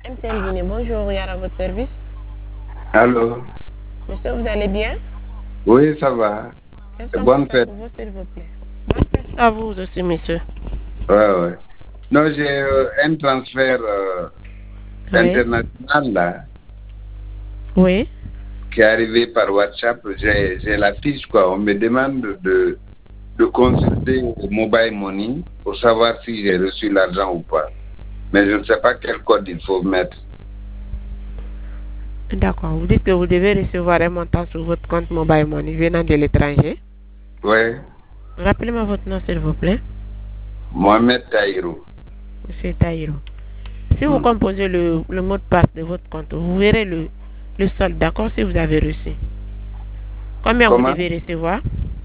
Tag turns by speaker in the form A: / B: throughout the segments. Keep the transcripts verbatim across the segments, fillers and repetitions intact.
A: M T N Guinée, bonjour, Yara, à votre service.
B: Allô?
A: Monsieur, vous allez bien?
B: Oui, ça va.
A: Quelles
B: Et
A: sont
B: bonne
A: pour
B: fête.
A: vous, s'il vous plaît? Bonne fête à vous aussi, monsieur.
B: Ouais, ouais. Non, j'ai euh, un transfert euh,
A: Oui.
B: international là,
A: Oui.
B: qui est arrivé par WhatsApp. J'ai j'ai la fiche, quoi. On me demande de, de consulter Mobile Money pour savoir si j'ai reçu l'argent ou pas. Mais je ne sais pas quel code il faut mettre.
A: D'accord. Vous dites que vous devez recevoir un montant sur votre compte Mobile Money venant de l'étranger.
B: Oui,
A: Rappelez-moi votre nom, s'il vous plaît.
B: Mohamed Taïrou.
A: Monsieur Taïro. Si vous
B: Hmm.
A: composez le, le mot de passe de votre compte, vous verrez le, le solde, d'accord, si vous avez reçu. Combien vous
B: Comment?
A: devez recevoir?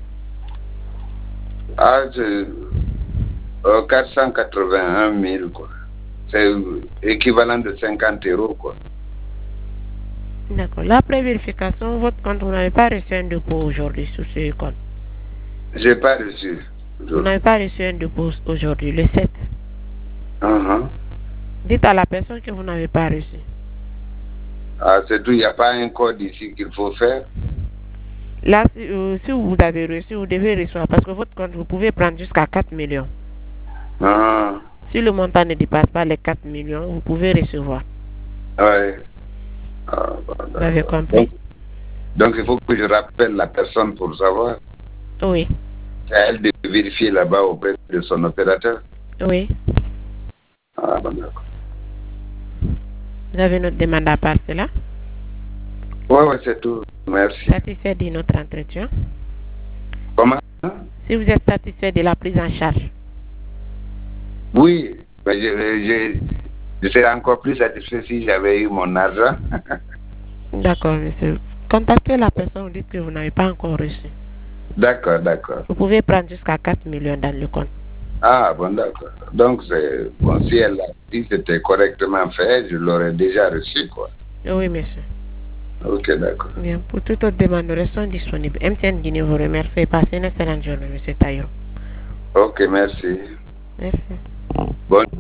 B: Ah, c'est euh, quatre cent quatre-vingt-un mille, quoi. C'est équivalent de cinquante euros, quoi.
A: D'accord. L'après vérification, votre compte, vous n'avez pas reçu un dépôt aujourd'hui sur ce compte.
B: J'ai pas reçu.
A: Vous
B: Je-
A: n'avez pas reçu un dépôt aujourd'hui, le sept.
B: Mhm.
A: Dites à la personne que vous n'avez pas reçu.
B: Ah, c'est tout, il n'y a pas un code ici qu'il faut faire.
A: Là, si, euh, si vous avez reçu, vous devez recevoir parce que votre compte, vous pouvez prendre jusqu'à quatre millions.
B: Ah,
A: Si le montant ne dépasse pas les quatre millions, vous pouvez recevoir.
B: ouais. Ah, bon,
A: Vous avez
B: d'accord.
A: compris?
B: Donc, donc, il faut que je rappelle la personne pour savoir.
A: Oui.
B: C'est à elle de vérifier là-bas auprès de son opérateur.
A: Oui.
B: Ah, bon, d'accord.
A: Vous avez notre demande à part cela?
B: Ouais, ouais, c'est tout. Merci.
A: Satisfait de notre entretien?
B: Comment?
A: Si vous êtes satisfait de la prise en charge?
B: Oui, mais je, je, je serais encore plus satisfait si j'avais eu mon argent.
A: D'accord, monsieur. Contactez la personne, vous dites que vous n'avez pas encore reçu.
B: D'accord, d'accord.
A: Vous pouvez prendre jusqu'à quatre millions dans le compte.
B: Ah, bon, d'accord. Donc, c'est, bon, si elle a dit que c'était correctement fait, je l'aurais déjà reçu, quoi.
A: Oui, monsieur.
B: Ok, d'accord.
A: Bien, pour toute autre demande, nous restons disponibles. M T N Guinée vous remercie et passez une excellente journée, monsieur Tayo.
B: Ok, merci.
A: Merci.
B: Bonne